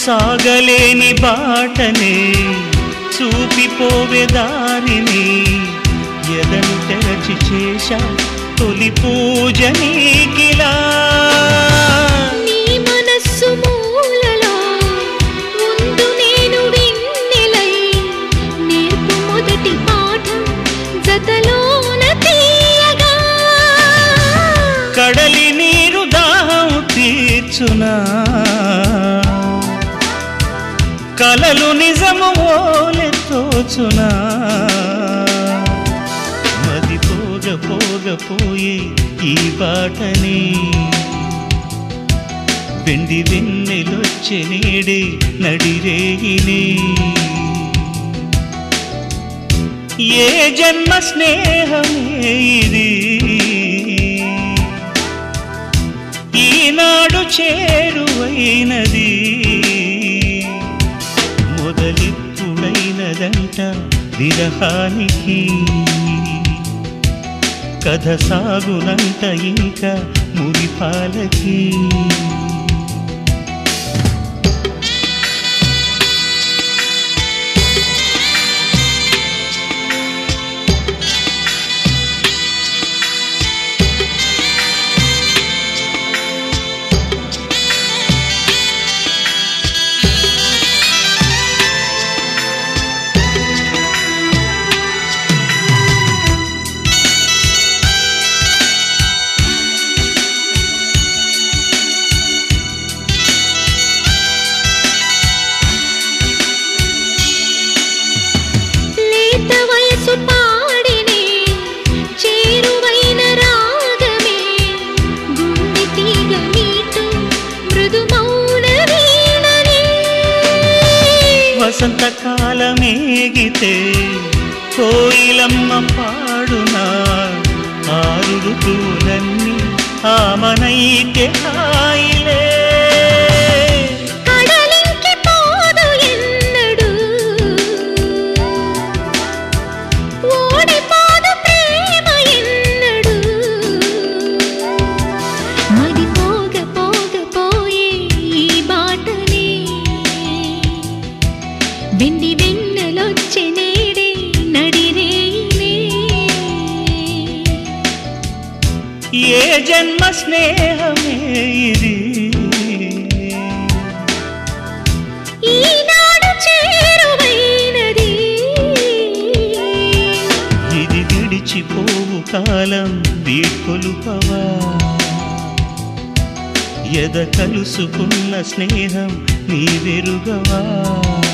సాగలేని బాటనే చూపిపోవే దారిని ఎదను తెరచి చేశా తొలి పూజ నీకిలా నీ మనస్సు మూలలో ముందు నేను వెన్నెలై నేర్పు మొదటి పాఠం జతలోన తీయగా కడలి నీరు దాహం తీర్చునా కలలు నిజము ఓలె తోచునా మది పోగ పోగ పోయే ఈ బాటని వెండి వెన్నెలొచ్చే నేడే నడిరేగిని ఏ జన్మ స్నేహమే ఇది ఈనాడు చేరువైనది మొదలిప్పుడైనదంట విరహానికి కథ సాగునంట ఇంకా మురిపాలకి వసంతకాలమేగితే కోయిలమ్మ పాడునా ఆరు ఋతువులన్నీ ఆమనైతే హాయిలే కడలింకి పోదు ఎన్నడు ఓడిపోదు ప్రేమ ఎన్నడు మది పోగ పోగ పోయే ఈ బాటనే వెండి వెన్నెలొచ్చే నేడే నడిరేనే ఏ జన్మ స్నేహమే ఇది ఈనాడు చేరువైనది ఇది విడిచిపోవు కాలం వీడ్కొలుపవా ఎద కలుసుకున్న స్నేహం నీ వెరుగవా